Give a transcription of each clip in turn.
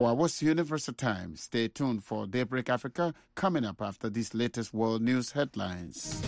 What's Universal Time? Stay tuned for Daybreak Africa coming up after these latest world news headlines.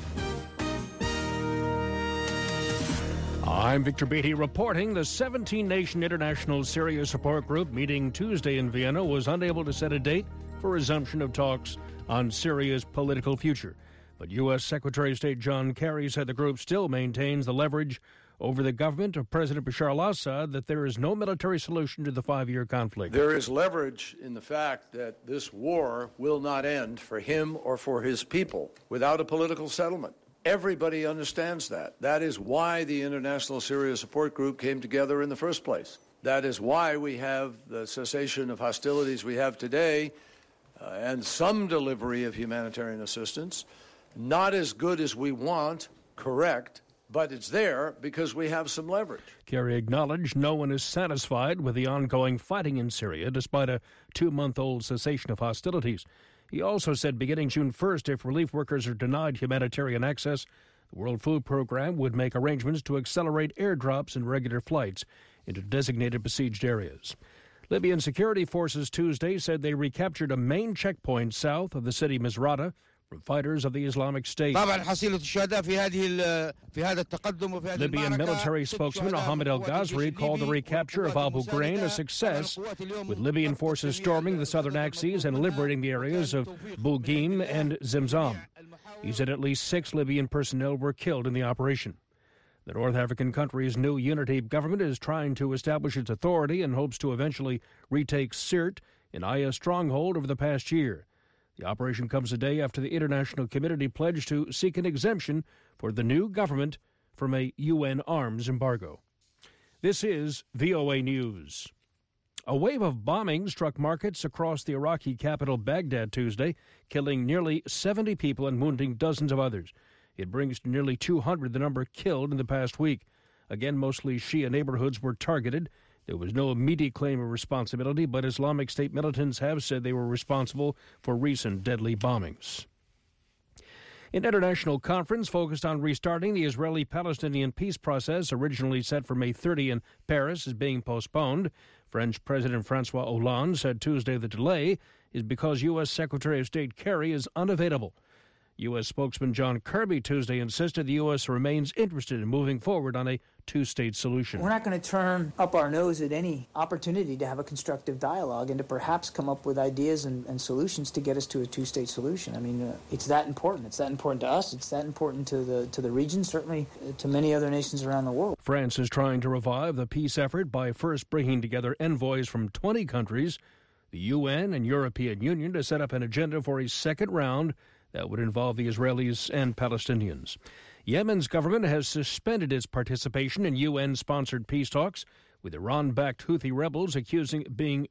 I'm Victor Beatty reporting the 17-nation International Syria Support Group meeting Tuesday in Vienna was unable to set a date for resumption of talks on Syria's political future. But U.S. Secretary of State John Kerry said the group still maintains the leverage over the government of President Bashar al-Assad that there is no military solution to the 5-year conflict. There is leverage in the fact that this war will not end for him or for his people without a political settlement. Everybody understands that. That is why the International Syria Support Group came together in the first place. That is why we have the cessation of hostilities we have today and some delivery of humanitarian assistance. Not as good as we want, correct, but it's there because we have some leverage. Kerry acknowledged no one is satisfied with the ongoing fighting in Syria despite a 2-month-old cessation of hostilities. He also said beginning June 1st, if relief workers are denied humanitarian access, the World Food Program would make arrangements to accelerate airdrops and regular flights into designated besieged areas. Libyan security forces Tuesday said they recaptured a main checkpoint south of the city Misrata from fighters of the Islamic State. Libyan military spokesman Ahmed El Ghazri called the recapture of Abu Ghraib a success, with Libyan forces storming the southern axes and liberating the areas of Bughim and Zimzam. He said at least 6 Libyan personnel were killed in the operation. The North African country's new unity government is trying to establish its authority and hopes to eventually retake Sirte, an IS stronghold, over the past year. The operation comes a day after the international community pledged to seek an exemption for the new government from a UN arms embargo. This is VOA News. A wave of bombing struck markets across the Iraqi capital Baghdad Tuesday, killing nearly 70 people and wounding dozens of others. It brings to nearly 200 the number killed in the past week. Again, mostly Shia neighborhoods were targeted. There was no immediate claim of responsibility, but Islamic State militants have said they were responsible for recent deadly bombings. An international conference focused on restarting the Israeli-Palestinian peace process, originally set for May 30 in Paris, is being postponed. French President François Hollande said Tuesday the delay is because U.S. Secretary of State Kerry is unavailable. U.S. spokesman John Kirby Tuesday insisted the U.S. remains interested in moving forward on a two-state solution. We're not going to turn up our nose at any opportunity to have a constructive dialogue and to perhaps come up with ideas and solutions to get us to a two-state solution. I mean, it's that important. It's that important to us. It's that important to the region, certainly to many other nations around the world. France is trying to revive the peace effort by first bringing together envoys from 20 countries, the UN and European Union, to set up an agenda for a second round that would involve the Israelis and Palestinians. Yemen's government has suspended its participation in UN-sponsored peace talks, with Iran-backed Houthi rebels accusing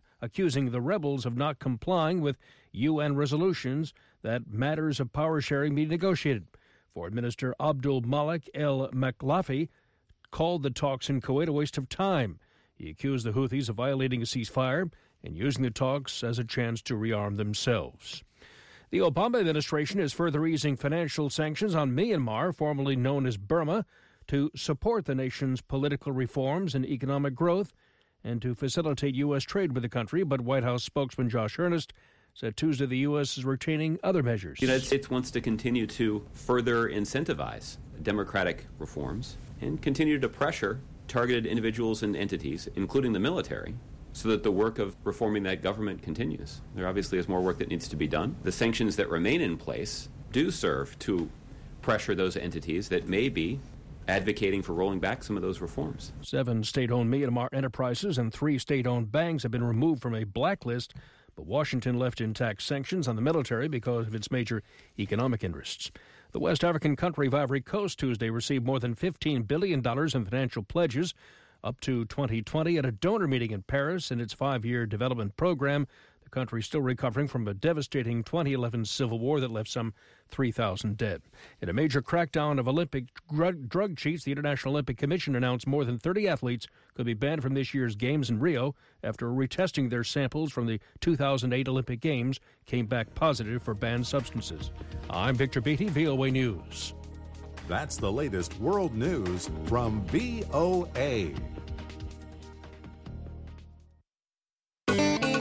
the rebels of not complying with UN resolutions that matters of power sharing be negotiated. Foreign Minister Abdul Malik El Maklafi called the talks in Kuwait a waste of time. He accused the Houthis of violating a ceasefire and using the talks as a chance to rearm themselves. The Obama administration is further easing financial sanctions on Myanmar, formerly known as Burma, to support the nation's political reforms and economic growth and to facilitate U.S. trade with the country. But White House spokesman Josh Earnest said Tuesday the U.S. is retaining other measures. The United States wants to continue to further incentivize democratic reforms and continue to pressure targeted individuals and entities, including the military, so that the work of reforming that government continues. There obviously is more work that needs to be done. The sanctions that remain in place do serve to pressure those entities that may be advocating for rolling back some of those reforms. 7 state-owned Myanmar enterprises and 3 state-owned banks have been removed from a blacklist, but Washington left intact sanctions on the military because of its major economic interests. The West African country of Ivory Coast Tuesday received more than $15 billion in financial pledges up to 2020 at a donor meeting in Paris in its 5-year development program. The country is still recovering from a devastating 2011 civil war that left some 3,000 dead. In a major crackdown of Olympic drug cheats, the International Olympic Commission announced more than 30 athletes could be banned from this year's Games in Rio after retesting their samples from the 2008 Olympic Games came back positive for banned substances. I'm Victor Beatty, VOA News. That's the latest world news from VOA.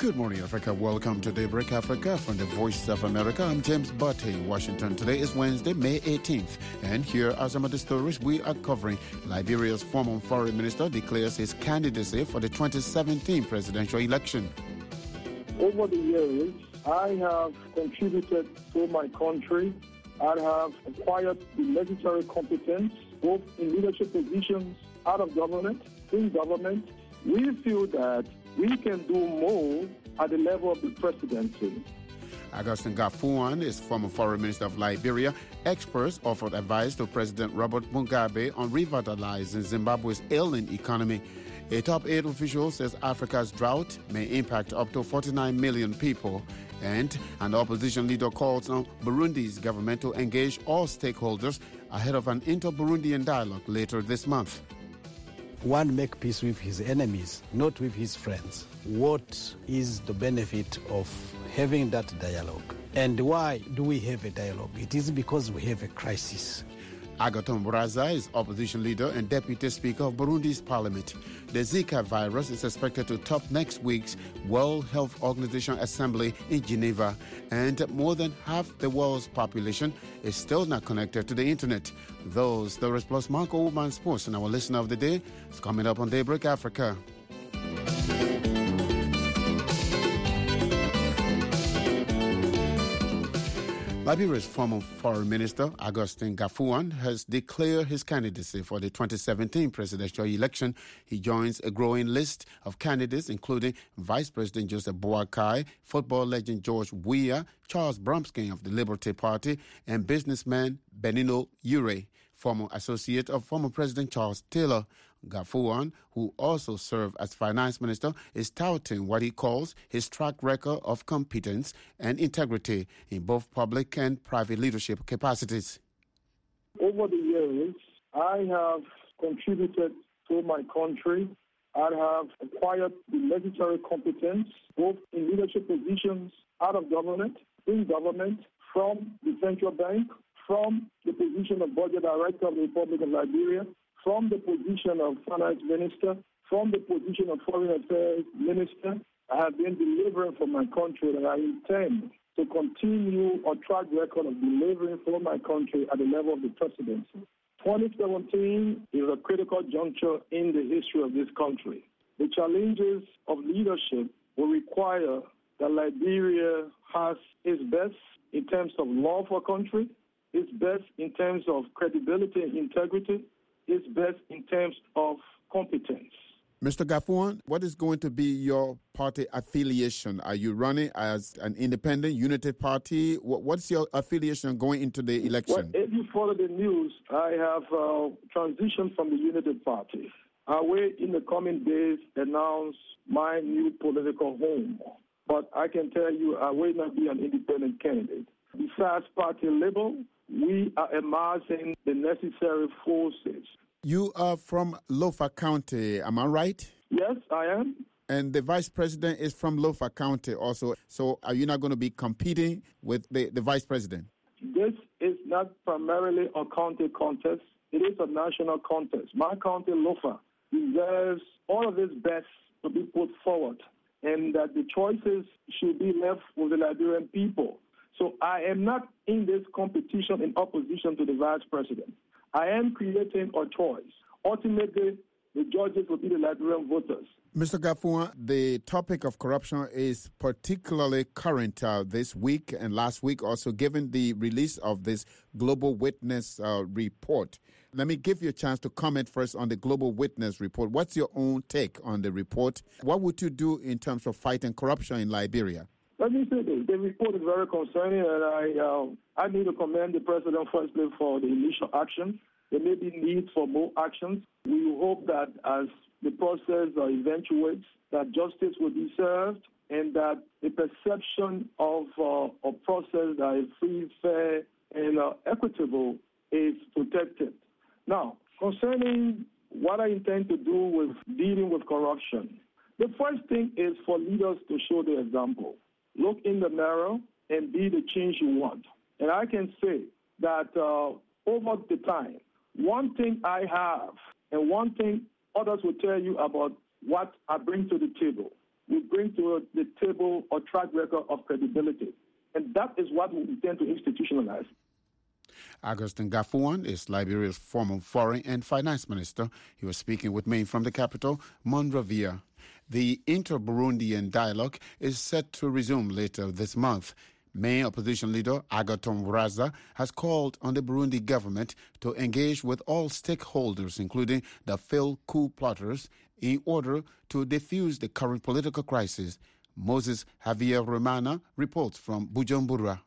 Good morning, Africa. Welcome to Daybreak Africa from the Voice of America. I'm James Butte in Washington. Today is Wednesday, May 18th. And here are some of the stories we are covering. Liberia's former foreign minister declares his candidacy for the 2017 presidential election. Over the years, I have contributed to my country. I have acquired the necessary competence, both in leadership positions, out of government, in government. We feel that we can do more at the level of the presidency. Augustin Gafuan is former foreign minister of Liberia. Experts offered advice to President Robert Mugabe on revitalizing Zimbabwe's ailing economy. A top aid official says Africa's drought may impact up to 49 million people. And an opposition leader calls on Burundi's government to engage all stakeholders ahead of an inter-Burundian dialogue later this month. One make peace with his enemies, not with his friends. What is the benefit of having that dialogue? And why do we have a dialogue? It is because we have a crisis. Agathon Rwasa is opposition leader and deputy speaker of Burundi's parliament. The Zika virus is expected to top next week's World Health Organization Assembly in Geneva, and more than half the world's population is still not connected to the internet. Those stories plus Marco Woman Sports and our listener of the day is coming up on Daybreak Africa. Liberia's former foreign minister, Augustin Gafuan, has declared his candidacy for the 2017 presidential election. He joins a growing list of candidates, including Vice President Joseph Boakai, football legend George Weah, Charles Bromsky of the Liberty Party, and businessman Benigno Ure, former associate of former President Charles Taylor. Gafuan, who also served as finance minister, is touting what he calls his track record of competence and integrity in both public and private leadership capacities. Over the years, I have contributed to my country. I have acquired the necessary competence, both in leadership positions, out of government, in government, from the central bank, from the position of budget director of the Republic of Liberia, from the position of finance minister, from the position of foreign affairs minister. I have been delivering for my country, and I intend to continue a track record of delivering for my country at the level of the presidency. 2017 is a critical juncture in the history of this country. The challenges of leadership will require that Liberia has its best in terms of law for country, its best in terms of credibility and integrity, its best in terms of competence. Mr. Gafuan, what is going to be your party affiliation? Are you running as an independent, United Party? What's your affiliation going into the election? Well, if you follow the news, I have transitioned from the United Party. I will, in the coming days, announce my new political home. But I can tell you, I will not be an independent candidate. Besides party label, we are amassing the necessary forces. You are from Lofa County, am I right? Yes, I am. And the vice president is from Lofa County also. So are you not going to be competing with the vice president? This is not primarily a county contest. It is a national contest. My county, Lofa, deserves all of its best to be put forward, and that the choices should be left with the Liberian people. So I am not in this competition in opposition to the vice president. I am creating a choice. Ultimately, the judges will be the Liberian voters. Mr. Gafuan, the topic of corruption is particularly current this week and last week, also given the release of this Global Witness report. Let me give you a chance to comment first on the Global Witness report. What's your own take on the report? What would you do in terms of fighting corruption in Liberia? Let me say this. The report is very concerning, and I need to commend the president firstly for the initial action. There may be need for more actions. We hope that as the process eventuates, that justice will be served and that the perception of a process that is free, fair, and equitable is protected. Now, concerning what I intend to do with dealing with corruption, the first thing is for leaders to show the example. Look in the mirror and be the change you want. And I can say that over the time, one thing I have and one thing others will tell you about what I bring to the table will bring to the table a track record of credibility. And that is what we intend to institutionalize. Augustin Gafuan is Liberia's former foreign and finance minister. He was speaking with me from the capital, Monrovia. The inter-Burundian dialogue is set to resume later this month. Main opposition leader Agathon Rwasa has called on the Burundi government to engage with all stakeholders, including the failed coup plotters, in order to defuse the current political crisis. Moses Javier Romana reports from Bujumbura.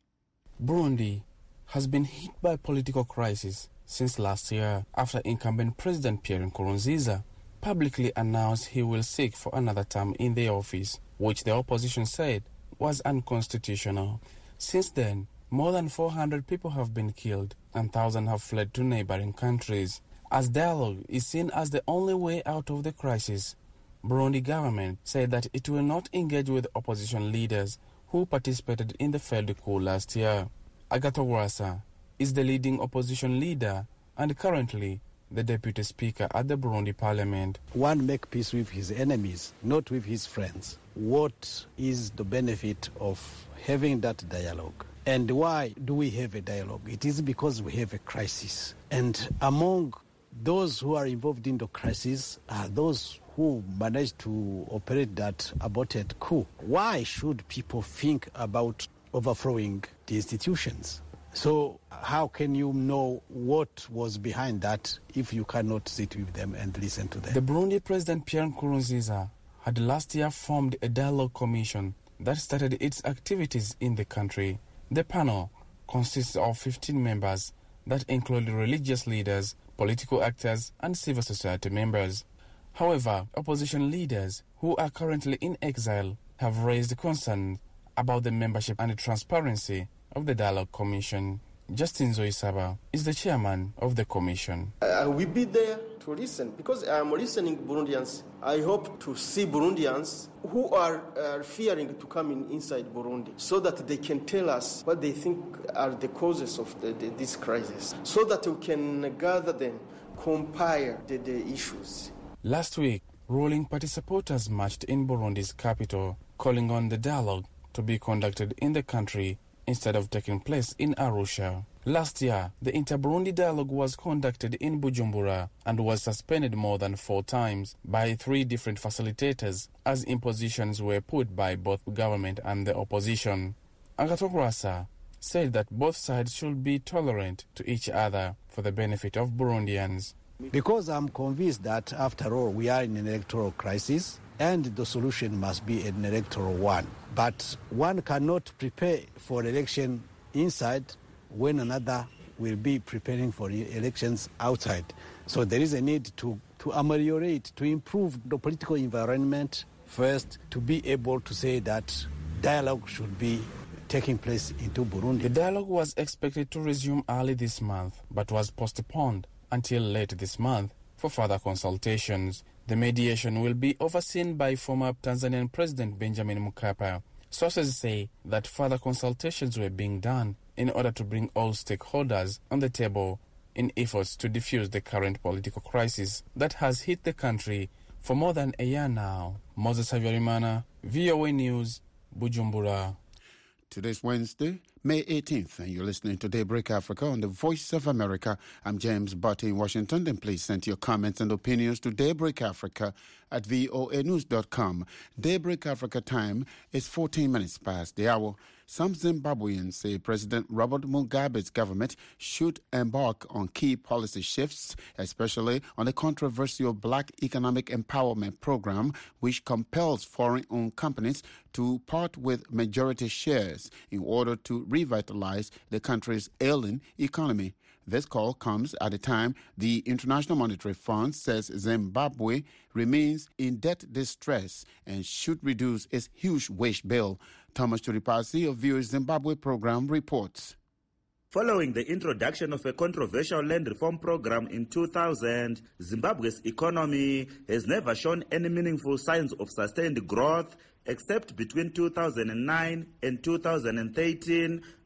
Burundi has been hit by political crisis since last year after incumbent President Pierre Nkurunziza publicly announced he will seek for another term in the office, which the opposition said was unconstitutional. Since then, more than 400 people have been killed and thousands have fled to neighboring countries. As dialogue is seen as the only way out of the crisis, Burundi government said that it will not engage with opposition leaders who participated in the failed coup last year. Agathon Rwasa is the leading opposition leader and currently the deputy speaker at the Burundi parliament. One make peace with his enemies, not with his friends. What is the benefit of having that dialogue? And why do we have a dialogue? It is because we have a crisis. And among those who are involved in the crisis are those who managed to operate that aborted coup. Why should people think about overthrowing the institutions? So how can you know what was behind that if you cannot sit with them and listen to them? The Burundi President Pierre Nkurunziza had last year formed a dialogue commission that started its activities in the country. The panel consists of 15 members that include religious leaders, political actors, and civil society members. However, opposition leaders who are currently in exile have raised concerns about the membership and the transparency of the Dialogue Commission. Justin Zoisaba is the chairman of the commission. I will be there to listen because I am listening Burundians. I hope to see Burundians who are fearing to come inside Burundi so that they can tell us what they think are the causes of this crisis, so that we can gather them, compare the issues. Last week, ruling party supporters marched in Burundi's capital, calling on the dialogue to be conducted in the country instead of taking place in Arusha. Last year, the Inter-Burundi dialogue was conducted in Bujumbura and was suspended more than 4 times by 3 different facilitators as impositions were put by both government and the opposition. Agathon Rwasa said that both sides should be tolerant to each other for the benefit of Burundians. Because I'm convinced that, after all, we are in an electoral crisis and the solution must be an electoral one. But one cannot prepare for election inside when another will be preparing for elections outside. So there is a need to ameliorate, to improve the political environment first, to be able to say that dialogue should be taking place into Burundi. The dialogue was expected to resume early this month, but was postponed until late this month for further consultations. The mediation will be overseen by former Tanzanian President Benjamin Mkapa. Sources say that further consultations were being done in order to bring all stakeholders on the table in efforts to defuse the current political crisis that has hit the country for more than a year now. Moses Havyarimana, VOA News, Bujumbura. Today's Wednesday, May 18th, and you're listening to Daybreak Africa on the Voice of America. I'm James Butte in Washington. Then please send your comments and opinions to Daybreak Africa at voanews.com. Daybreak Africa time is 14 minutes past the hour. Some Zimbabweans say President Robert Mugabe's government should embark on key policy shifts, especially on the controversial Black Economic Empowerment Program, which compels foreign-owned companies to part with majority shares in order to revitalize the country's ailing economy. This call comes at a time the International Monetary Fund says Zimbabwe remains in debt distress and should reduce its huge wage bill. Thomas Churipasi of VOA Zimbabwe program reports. Following the introduction of a controversial land reform program in 2000, Zimbabwe's economy has never shown any meaningful signs of sustained growth except between 2009 and 2013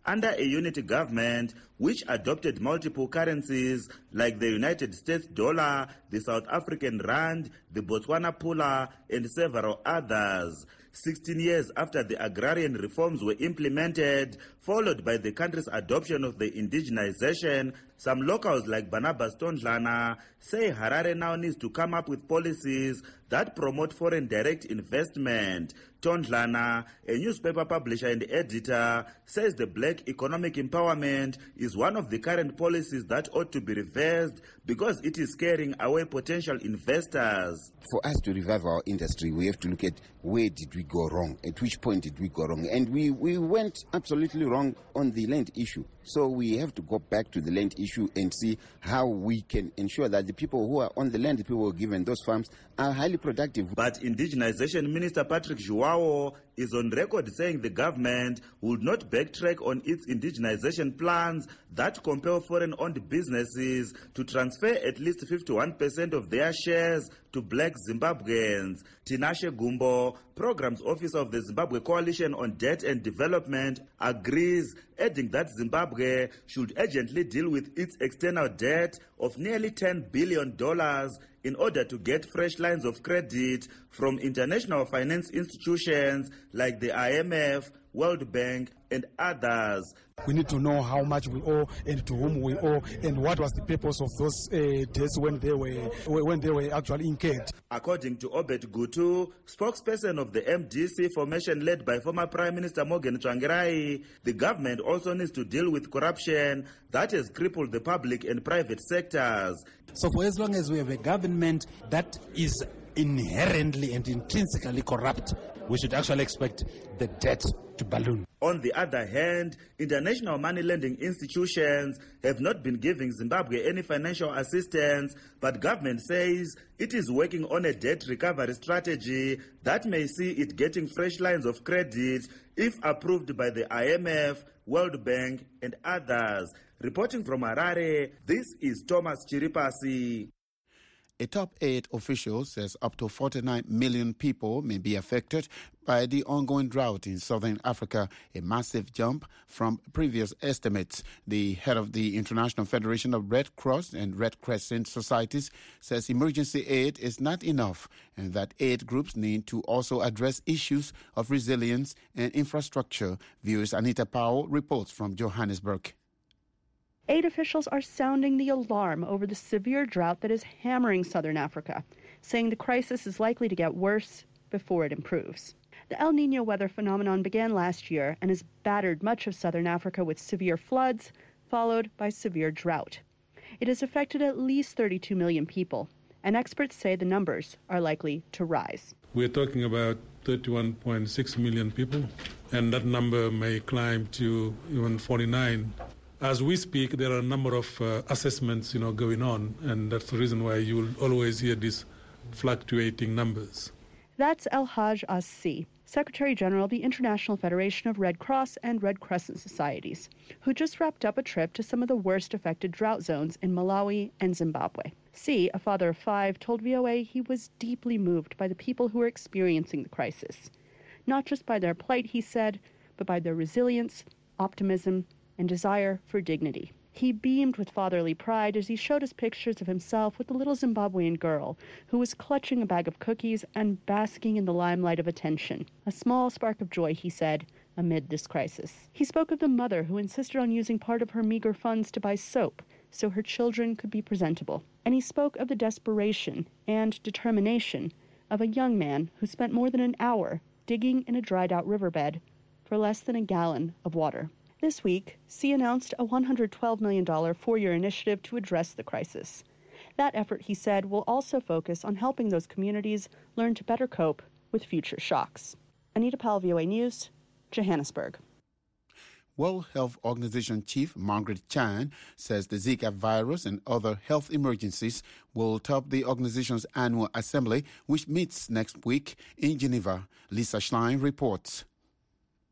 under a unity government which adopted multiple currencies like the United States dollar, the South African rand, the Botswana pula, and several others. 16 years after the agrarian reforms were implemented, followed by the country's adoption of the indigenization, some locals like Barnabas Tondlana say Harare now needs to come up with policies that promote foreign direct investment. Tondlana, a newspaper publisher and editor, says the black economic empowerment is one of the current policies that ought to be reversed because it is scaring away potential investors. For us to revive our industry, we have to look at where did we go wrong, at which point did we go wrong. And we went absolutely wrong on the land issue. So we have to go back to the land issue and see how we can ensure that the people who are on the land, the people who are given those farms, are highly productive. But Indigenization Minister Patrick Joao is on record saying the government would not backtrack on its indigenization plans that compel foreign-owned businesses to transfer at least 51% of their shares to black Zimbabweans. Tinashe Gumbo, Programs Officer of the Zimbabwe Coalition on Debt and Development, agrees, adding that Zimbabwe should urgently deal with its external debt of nearly $10 billion in order to get fresh lines of credit from international finance institutions like the IMF, World Bank, and others. We need to know how much we owe and to whom we owe and what was the purpose of those debts when they were actually incurred. According to Obed Gutu, spokesperson of the MDC formation led by former Prime Minister Morgan Tsvangirai, the government also needs to deal with corruption that has crippled the public and private sectors. So for as long as we have a government that is inherently and intrinsically corrupt, we should actually expect the debt to balloon. On the other hand, international money lending institutions have not been giving Zimbabwe any financial assistance, but government says it is working on a debt recovery strategy that may see it getting fresh lines of credit if approved by the IMF, World Bank, and others. Reporting from Harare, this is Thomas Chiripasi. A top 8 official says up to 49 million people may be affected by the ongoing drought in southern Africa, a massive jump from previous estimates. The head of the International Federation of Red Cross and Red Crescent Societies says emergency aid is not enough and that aid groups need to also address issues of resilience and infrastructure. Viewers Anita Powell reports from Johannesburg. Aid officials are sounding the alarm over the severe drought that is hammering southern Africa, saying the crisis is likely to get worse before it improves. The El Niño weather phenomenon began last year and has battered much of southern Africa with severe floods, followed by severe drought. It has affected at least 32 million people, and experts say the numbers are likely to rise. We're talking about 31.6 million people, and that number may climb to even 49. As we speak, there are a number of assessments, going on, and that's the reason why you will always hear these fluctuating numbers. That's El Haj Assi, Secretary General of the International Federation of Red Cross and Red Crescent Societies, who just wrapped up a trip to some of the worst affected drought zones in Malawi and Zimbabwe. C, a father of 5, told VOA he was deeply moved by the people who are experiencing the crisis. Not just by their plight, he said, but by their resilience, optimism, and desire for dignity. He beamed with fatherly pride as he showed us pictures of himself with a little Zimbabwean girl who was clutching a bag of cookies and basking in the limelight of attention. A small spark of joy, he said, amid this crisis. He spoke of the mother who insisted on using part of her meager funds to buy soap so her children could be presentable. And he spoke of the desperation and determination of a young man who spent more than an hour digging in a dried-out riverbed for less than a gallon of water. This week, C announced a $112 million 4-year initiative to address the crisis. That effort, he said, will also focus on helping those communities learn to better cope with future shocks. Anita Powell, VOA News, Johannesburg. World Health Organization Chief Margaret Chan says the Zika virus and other health emergencies will top the organization's annual assembly, which meets next week in Geneva. Lisa Schlein reports.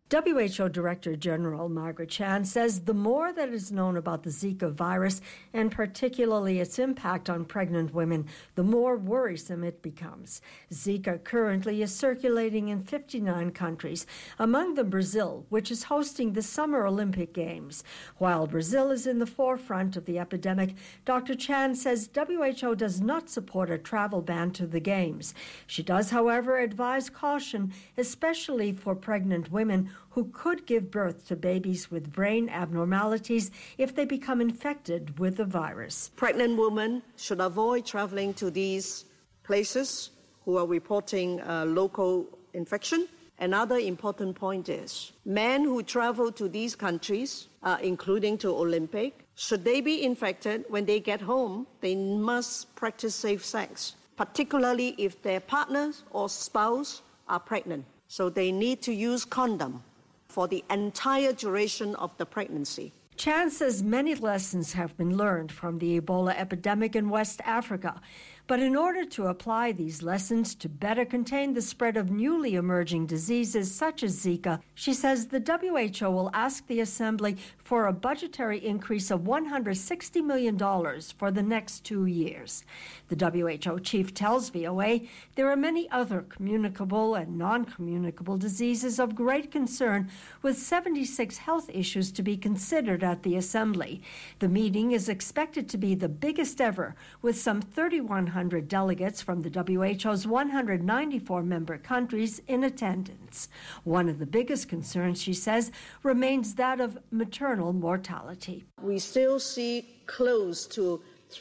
WHO Director General Margaret Chan says the more that is known about the Zika virus, and particularly its impact on pregnant women, the more worrisome it becomes. Zika currently is circulating in 59 countries, among them Brazil, which is hosting the Summer Olympic Games. While Brazil is in the forefront of the epidemic, Dr. Chan says WHO does not support a travel ban to the Games. She does, however, advise caution, especially for pregnant women who could give birth to babies with brain abnormalities if they become infected with the virus. Pregnant women should avoid traveling to these places who are reporting local infection. Another important point is men who travel to these countries, including to Olympic, should they be infected, when they get home, they must practice safe sex, particularly if their partners or spouse are pregnant. So they need to use condom for the entire duration of the pregnancy. Chan says many lessons have been learned from the Ebola epidemic in West Africa. But in order to apply these lessons to better contain the spread of newly emerging diseases such as Zika, she says the WHO will ask the Assembly for a budgetary increase of $160 million for the next 2 years. The WHO chief tells VOA there are many other communicable and non-communicable diseases of great concern, with 76 health issues to be considered at the Assembly. The meeting is expected to be the biggest ever, with some 3,100 delegates from the WHO's 194 member countries in attendance. One of the biggest concerns, she says, remains that of maternal mortality. We still see close to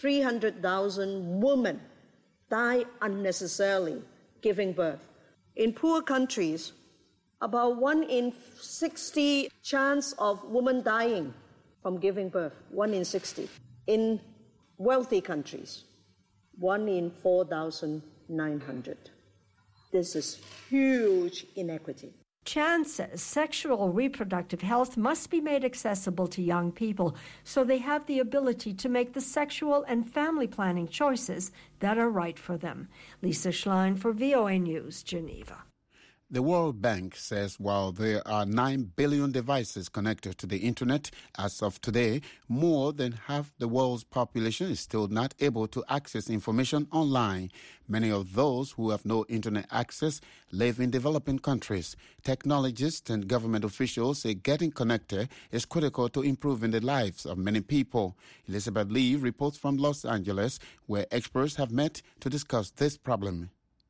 300,000 women die unnecessarily giving birth. In poor countries, about 1 in 60 chance of women dying from giving birth, 1 in 60. In wealthy countries, 1 in 4,900. This is huge inequity. Chan says sexual reproductive health must be made accessible to young people so they have the ability to make the sexual and family planning choices that are right for them. Lisa Schlein for VOA News, Geneva. The World Bank says while there are 9 billion devices connected to the internet as of today, more than half the world's population is still not able to access information online. Many of those who have no internet access live in developing countries. Technologists and government officials say getting connected is critical to improving the lives of many people. Elizabeth Lee reports from Los Angeles, where experts have met to discuss this problem.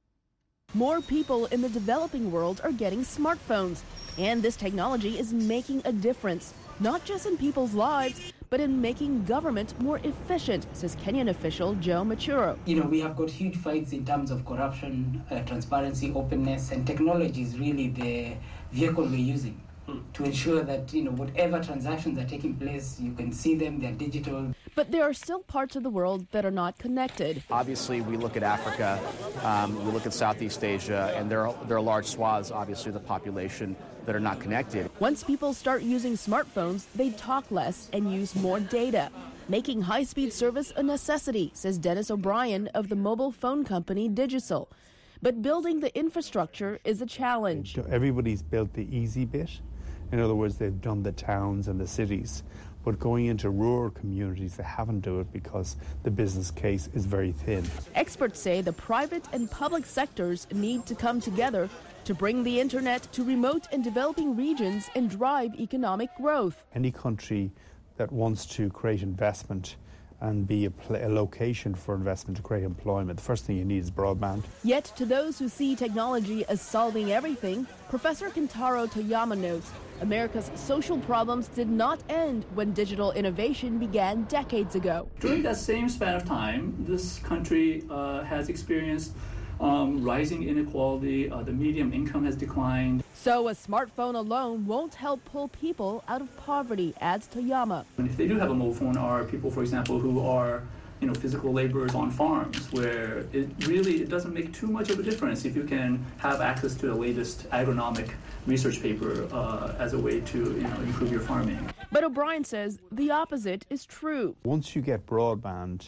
More people in the developing world are getting smartphones, and this technology is making a difference, not just in people's lives, but in making government more efficient, says Kenyan official Joe Machuro. We have got huge fights in terms of corruption, transparency, openness, and technology is really the vehicle we're using to ensure that, whatever transactions are taking place, you can see them, they're digital. But there are still parts of the world that are not connected. Obviously, we look at Africa, we look at Southeast Asia, and there are large swaths, obviously, of the population that are not connected. Once people start using smartphones, they talk less and use more data, making high-speed service a necessity, says Dennis O'Brien of the mobile phone company Digicel. But building the infrastructure is a challenge. Everybody's built the easy bit. In other words, they've done the towns and the cities. But going into rural communities, they haven't done it because the business case is very thin. Experts say the private and public sectors need to come together to bring the internet to remote and developing regions and drive economic growth. Any country that wants to create investment and be a location for investment to create employment, the first thing you need is broadband. Yet to those who see technology as solving everything, Professor Kentaro Toyama notes America's social problems did not end when digital innovation began decades ago. During that same span of time, this country has experienced rising inequality, the median income has declined. So a smartphone alone won't help pull people out of poverty, adds Toyama. And if they do have a mobile phone, are people, for example, who are physical laborers on farms, where it doesn't make too much of a difference if you can have access to the latest agronomic research paper as a way to improve your farming. But O'Brien says the opposite is true. Once you get broadband,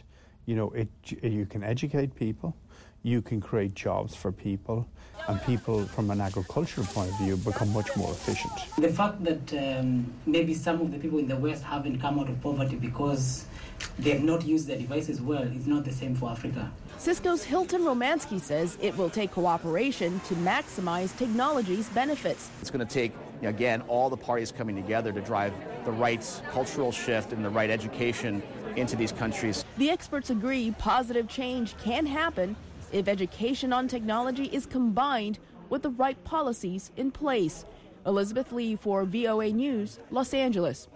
You can educate people, you can create jobs for people, and people from an agricultural point of view become much more efficient. The fact that maybe some of the people in the West haven't come out of poverty because they have not used their devices well is not the same for Africa. Cisco's Hilton Romansky says it will take cooperation to maximize technology's benefits. It's going to take, again, all the parties coming together to drive the right cultural shift and the right education into these countries. The experts agree positive change can happen if education on technology is combined with the right policies in place. Elizabeth Lee for VOA News, Los Angeles.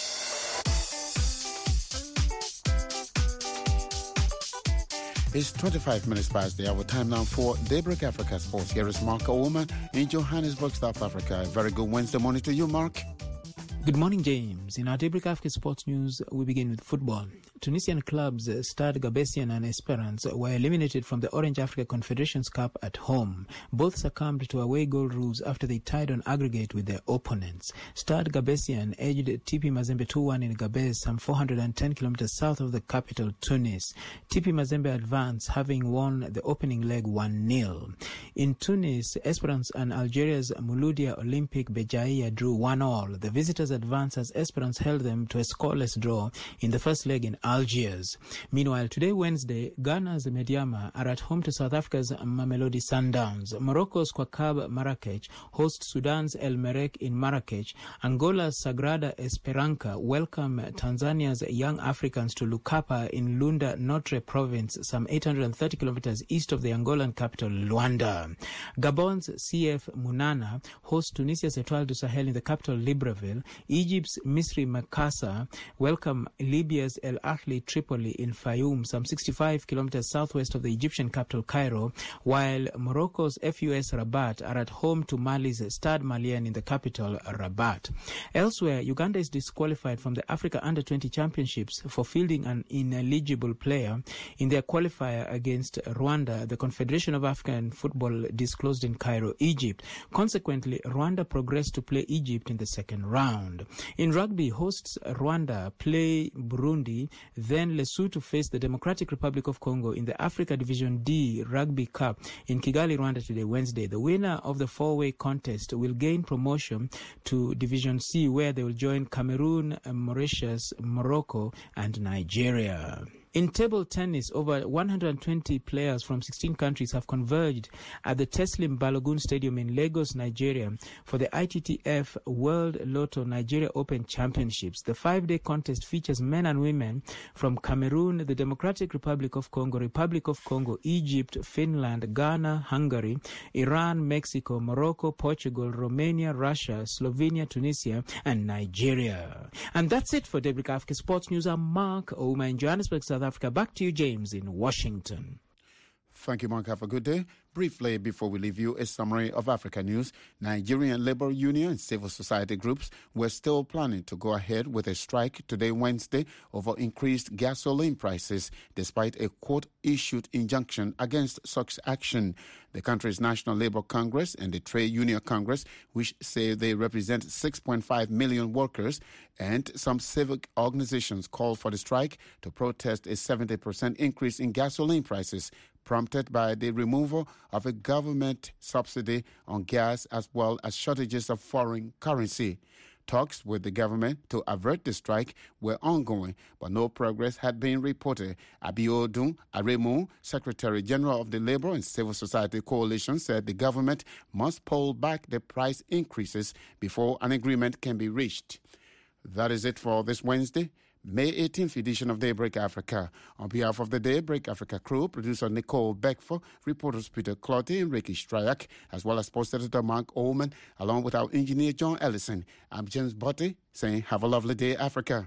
It's 25 minutes past the hour. Time now for Daybreak Africa Sports. Here is Mark Oman in Johannesburg, South Africa. A very good Wednesday morning to you, Mark. Good morning, James. In our Daybreak Africa Sports News, we begin with football. Tunisian clubs Stade Gabessian and Esperance were eliminated from the Orange Africa Confederations Cup at home. Both succumbed to away goal rules after they tied on aggregate with their opponents. Stade Gabessian edged TP Mazembe 2-1 in Gabes, some 410 kilometers south of the capital, Tunis. TP Mazembe advanced, having won the opening leg 1-0. In Tunis, Esperance and Algeria's Mouloudia Olympic Bejaia drew 1-1. The visitors advanced as Esperance held them to a scoreless draw in the first leg in Algiers. Meanwhile, today, Wednesday, Ghana's Mediama are at home to South Africa's Mamelodi Sundowns. Morocco's Kwakab Marrakech hosts Sudan's El Merreikh in Marrakech. Angola's Sagrada Esperança welcome Tanzania's Young Africans to Lukapa in Lunda Notre province, some 830 kilometers east of the Angolan capital, Luanda. Gabon's CF Munana hosts Tunisia's Etoile du Sahel in the capital, Libreville. Egypt's Misri Makassa welcome Libya's El Ahly Tripoli in Fayoum, some 65 kilometers southwest of the Egyptian capital, Cairo, while Morocco's FUS Rabat are at home to Mali's Stade Malien in the capital, Rabat. Elsewhere, Uganda is disqualified from the Africa Under-20 Championships for fielding an ineligible player in their qualifier against Rwanda, the Confederation of African Football disclosed in Cairo, Egypt. Consequently, Rwanda progressed to play Egypt in the second round. In rugby, hosts Rwanda play Burundi, then Lesotho face the Democratic Republic of Congo in the Africa Division D Rugby Cup in Kigali, Rwanda today, Wednesday. The winner of the four-way contest will gain promotion to Division C, where they will join Cameroon, Mauritius, Morocco, and Nigeria. In table tennis, over 120 players from 16 countries have converged at the Teslim Balogun Stadium in Lagos, Nigeria, for the ITTF World Lotto Nigeria Open Championships. The 5-day contest features men and women from Cameroon, the Democratic Republic of Congo, Egypt, Finland, Ghana, Hungary, Iran, Mexico, Morocco, Portugal, Romania, Russia, Slovenia, Tunisia, and Nigeria. And that's it for Daybreak Africa Sports News. I'm Mark Ouma in Johannesburg, South Africa. Back to you, James, in Washington. Thank you, Mark. Have a good day. Briefly, before we leave you, a summary of Africa news. Nigerian labor union and civil society groups were still planning to go ahead with a strike today, Wednesday, over increased gasoline prices, despite a court-issued injunction against such action. The country's National Labour Congress and the Trade Union Congress, which say they represent 6.5 million workers, and some civic organizations called for the strike to protest a 70% increase in gasoline prices, prompted by the removal of a government subsidy on gas as well as shortages of foreign currency. Talks with the government to avert the strike were ongoing, but no progress had been reported. Abiodun Aremu, Secretary General of the Labour and Civil Society Coalition, said the government must pull back the price increases before an agreement can be reached. That is it for this Wednesday, May 18th edition of Daybreak Africa. On behalf of the Daybreak Africa crew, producer Nicole Beckford, reporters Peter Clotty and Ricky Stryak, as well as post editor Mark Ullman, along with our engineer John Ellison. I'm James Botti saying have a lovely day, Africa.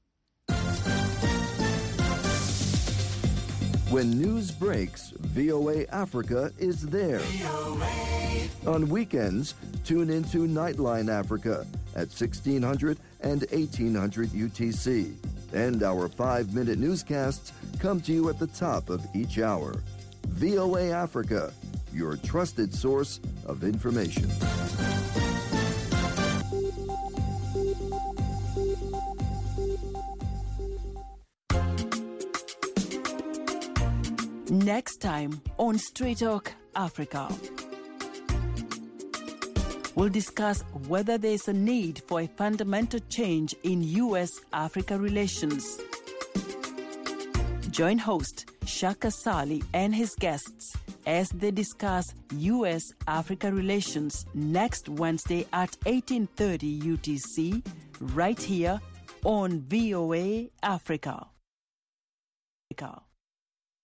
When news breaks, VOA Africa is there. On weekends, tune into Nightline Africa at 1600 and 1800 UTC. And our 5-minute newscasts come to you at the top of each hour. VOA Africa, your trusted source of information. Next time on Straight Talk Africa, we'll discuss whether there's a need for a fundamental change in U.S.-Africa relations. Join host Shaka Sali and his guests as they discuss U.S.-Africa relations next Wednesday at 18:30 UTC, right here on VOA Africa.